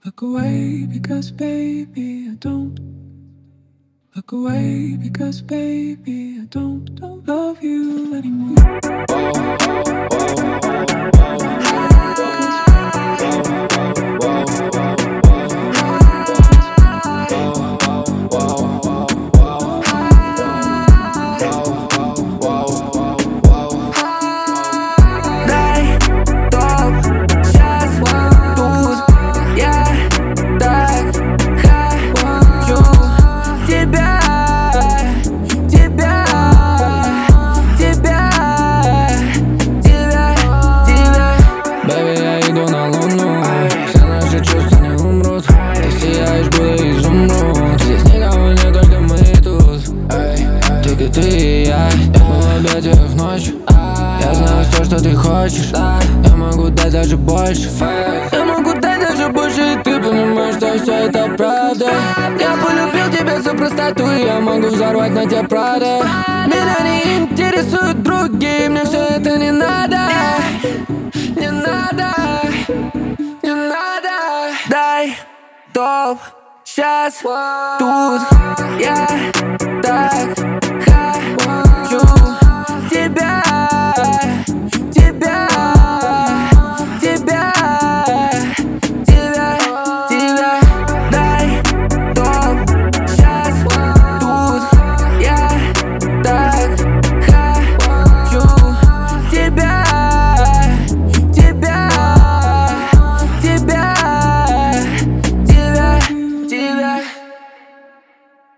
Look away because baby I don't. Look away because baby I don't love you anymore. Ты и я, мы в объятиях ночью. Я знаю все, что ты хочешь. Я могу дать даже больше. Я могу дать даже больше, и ты понимаешь, что все это правда. Я полюбил тебя за простоту, и я могу взорвать на тебе Прада. Меня не интересуют другие, мне все это не надо. Не надо, не надо. Дай топ, сейчас тут я так